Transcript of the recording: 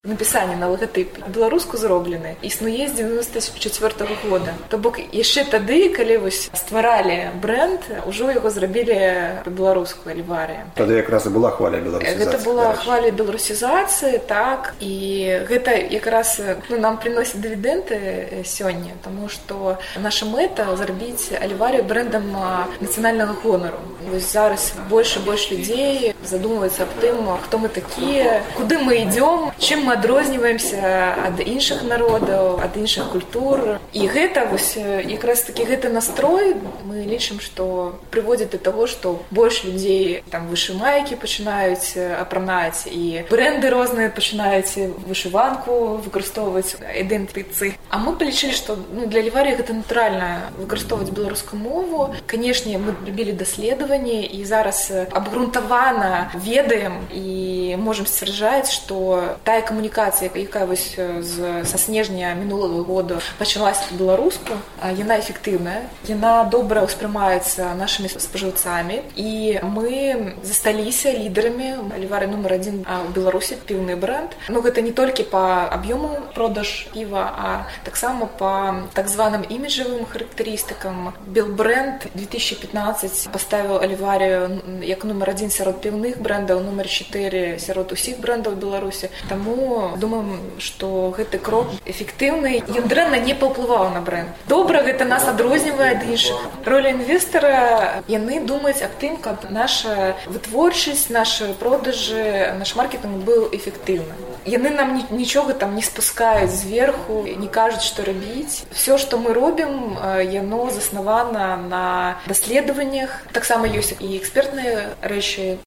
Напісанне на лагатып беларуску зроблены існуе з 94-го года. То бок яшчэ тады, калі вось стваралі бренд, ужо яго зрабілі па-беларуску Альварыя. Тады якраз і была хваля беларусізацыі. Гэта была хваля беларусізацыі, так, і гэта якраз нам прыносіць дывідэнды сёння, таму што наша мэта зрабіць Альварію брэндам нацыянальнага гонару. Вось зараз больш і больш людзей задумваюцца аб тым, хто мы такія, куды мы ідём, чым мы адрозніваемся ад іншых народаў, ад іншых культур. І гэта вось якраз такі гэты настрой мы лічым, што прыводзіць да таго, што больш людзей там вышымайкі пачынаюць апранаць, і брэнды розныя пачынаюць вышыванку выкарыстоўваць, ідэнтыцы. А мы палічылі, што для Альварыі гэта натуральна выкарыстоўваць беларускую мову. Канешне, мы рабілі даследаванні і зараз абгрунтавана ведаем і можам сцвярджаць, што тая камунікацыя, якая вось са снежня мінулага года пачалася па-беларуску, яна эфектыўная, яна добра ўспрымаецца нашымі спажыўцамі, і мы засталіся лідарамі. Альварыя нумар 1 у Беларусі, піўны бренд. Гэта не толькі па аб'ёму продаж піва, а таксама па так званым іміджавым характарыстыкам. Белбренд 2015 паставіў Альварію як нумар 1 сярод піўных брендаў, нумар 4 сярод усіх брендаў Беларусі. Таму думаем, што гэты крок эфектыўны. Ён дрэнна не паўплываў на бренд. Добра, гэта нас адрознівае ад іншых. Роля інвестара, яны думаюць аб тым, каб наша вытворчасць, нашы продажы, наш маркетинг быў эфектыўны. Яны нам нічога там не спускаюць зверху, не кажуць, што рабіць. Всё, што мы робім, яно заснавана на даследаваннях. Таксама ёсць і экспертныя рэчы.